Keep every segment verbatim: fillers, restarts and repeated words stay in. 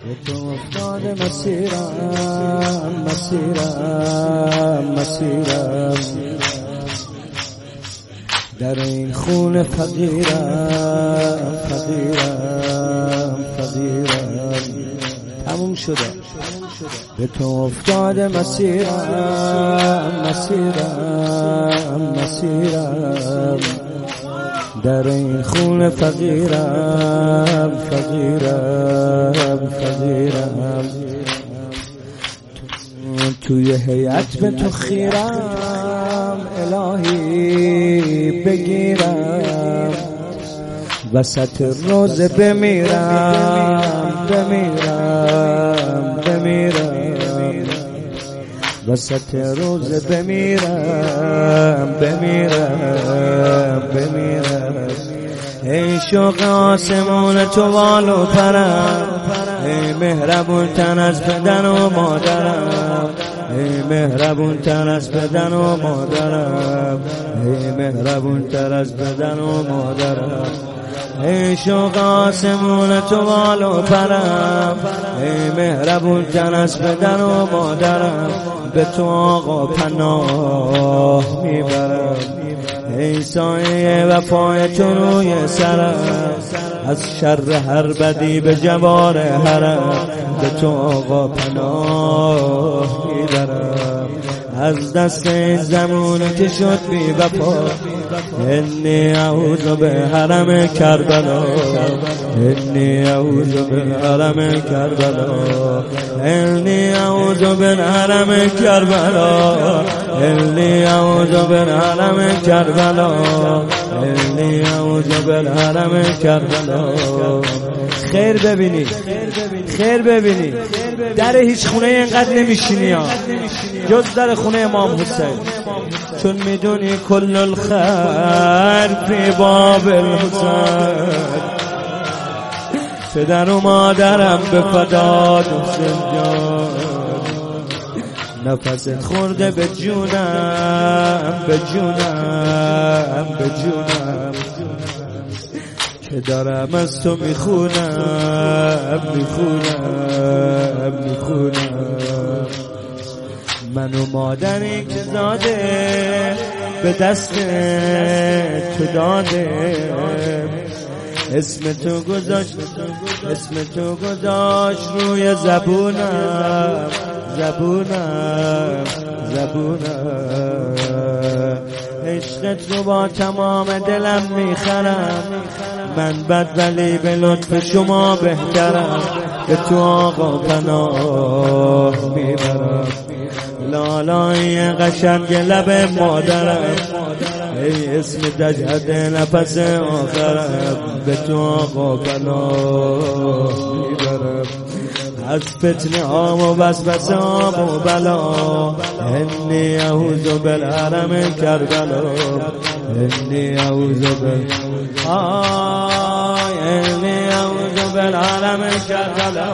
به تو افتاده مسیرم مسیرم مسیرم در این خون فقیرم فقیرم فقیرم تموم شده به تو افتاده مسیرم مسیرم مسیرم در این خون فقیرم فقیرم فقیرم توی هیئت به تو خیرم الهی بگیرم وسط روزه بمیرم بمیرم بمیرم وسط روزه بمیرم بمیرم بمیرم ای شوق آسمون تو والو پرم ای مهربون تن از بدن و مادرم ای مهربون تر از بدن و مادرم ای مهربون تر از بدن و مادرم ای شوق آسمون تو والو پرم ای مهربون تر از بدن و مادرم به تو آقا پناه میبرم ای سایه وفای تو روی سرم از شر هر بدی به جوار حرم به تو آقا پناه میبرم از دست این زمون که شد بی وفا انی اعوذ به حرم کربلا انی اعوذ به حرم کربلا انی اعوذ به حرم کربلا انی اعوذ به حرم کربلا انی اعوذ به حرم کربلا خیر ببینی خیر ببینی در هیچ خونه اینقدر نمیشینی ها جز در خونه امام حسین چون میدونی کل الخیر فی باب الحسین پدر و مادرم به فداد حسین جان نفست خورده به جونم به جونم به جونم که دارم از تو میخونم میخونم میخونم من و مادری که زاده به دست تو داده اسم تو گذاشت اسم تو گذاشت روی زبونم زبونم زبونم عشقت رو با تمام دلم میخرم من بد ولی به لطف شما بهترم به تو آقا پناه میبرم لالای قشنگ لب مادرم ای اسم دجهد نفس آخرم به تو آقا پناه میبرم از فتنه هام و وسوسه هام و بلا انی اعوذ بالحرم کربلا انی اعوذ بال آی انی اعوذ بالحرم کربلا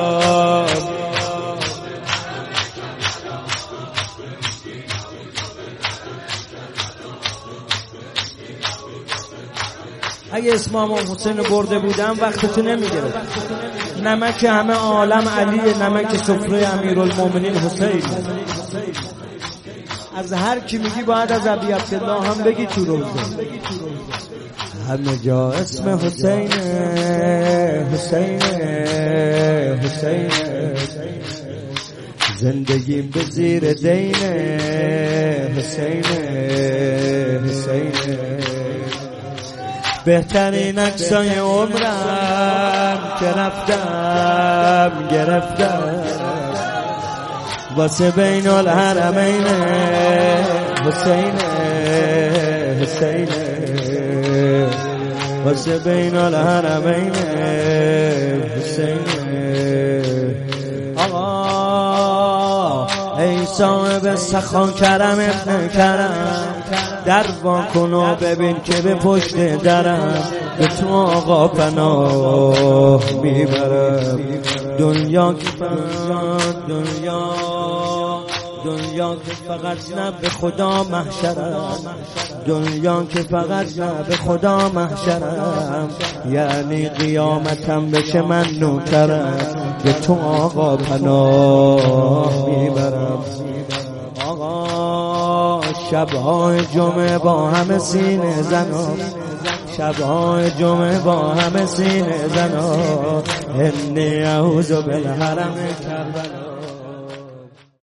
اگه اسم امام حسین برده بودم وقتتو نمیگرفت نمک همه عالم علیه نمک سفره امیرالمومنین حسین از هر کی میگی باید از ابی عبدالله هم بگی تو روزه همه جا اسم حسین حسین حسین زندگیم به زیر دین حسین حسین بهترین عکسای عمرم که رفتم گرفتم واسه بین الحرمین حسین حسین واسه بین الحرمین حسین آقا ای صاحب سخان کرم ابن کرم در وان کن و ببین که به پشت درم به تو آقا پناه میبرم دنیا که دنیا دنیا دنیا که فقط نه به خدا محشرم، دنیا که فقط نه به خدا محشرم، یعنی قیامتم بشه من نوکرم، به تو آقا پناه میبرم. آقا شبهای جمعه با همه سینه زنا، شبهای جمعه با همه سینه زنا، انی اعوذ بالحرم کربلا.